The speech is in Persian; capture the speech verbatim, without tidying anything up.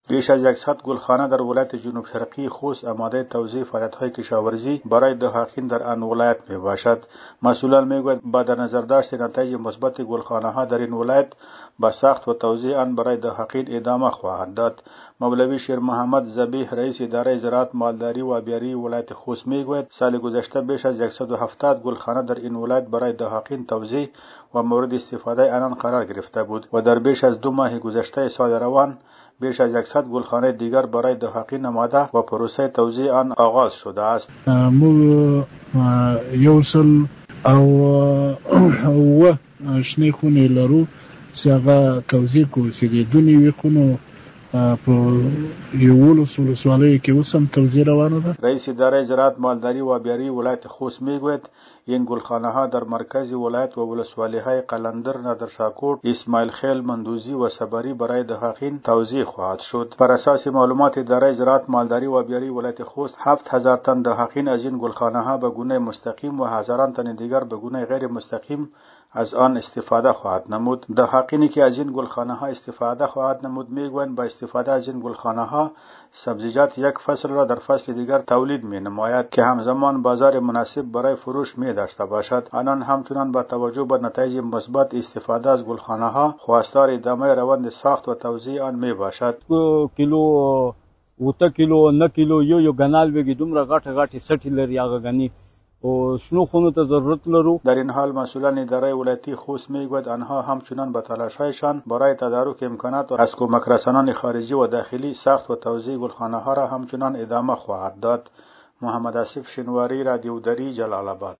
بیش از صد گلخانه در ولایت جنوب شرقی خوست آماده توزیع فعالیت‌های کشاورزی برای دهقان در آن ولایت میباشد. مسئولان میگویند با در نظر داشت نتایج مثبت گلخانه‌ها در این ولایت با ساخت و توزیع آن برای دهقان ادامه خواهد داد. مولوی شیر محمد ذبیح رئیس اداره زراعت، مالداری و آبیاری ولایت خوست میگوید سال گذشته بیش از صد و هفتاد گلخانه در این ولایت برای دهقان توزیع و مورد استفاده آنان قرار گرفته بود و در بیش از دو ماه گذشته سال روان بیش از صد گلخانه دیگر برای دهقان آماده و پروسه توزیع آن آغاز شده است. مو یوصل او او شنی خونی لرو سیاغا توزیع کو چې د دونی وی خونو په یولو سولو سوالی کې اوس هم توزیع روانه ده. رئیس اداره زراعت، مالداری و آبیاری ولایت خوست میگوید این گلخانه ها در مرکز ولایت و ولسوالی های قلندر، نادرشاهکوت، اسماعیل خیل، مندوزی و صبری برای دهقان توزیع خواهد شد. بر اساس معلومات اداره زراعت، مالداری و آبیاری ولایت خوست هفت هزار تن دهقان از این گلخانه ها به گونه مستقیم و هزاران تن دیگر به گونه غیر مستقیم از آن استفاده خواهد نمود. دهقانی که از این گلخانه ها استفاده خواهد نمود میگویند با استفاده از این گلخانه ها سبزیجات یک فصل را در فصل دیگر تولید می نماید که همزمان بازار مناسب برای فروش می داشته باشد. آنان همچنان با توجه به نتایج مثبت استفاده از گلخانه ها خواستار ادامه روند ساخت و توزیع آن می باشد. کیلو وته کیلو نه کیلو یو یو غنال وګي دومره غټه غټه سټی لري هغه غنی او شنو خونو ته ضرورت لرو. در این حال مسئولان اداره ولایتی خوست میگوید آنها همچنان به تلاش‌هایشان برای تدارک امکانات از کمک رسانان خارجی و داخلی ساخت و توزیع گلخانه ها را همچنان ادامه خواهد داد. محمد آصف شنواری، رادیو دری، جلال آباد.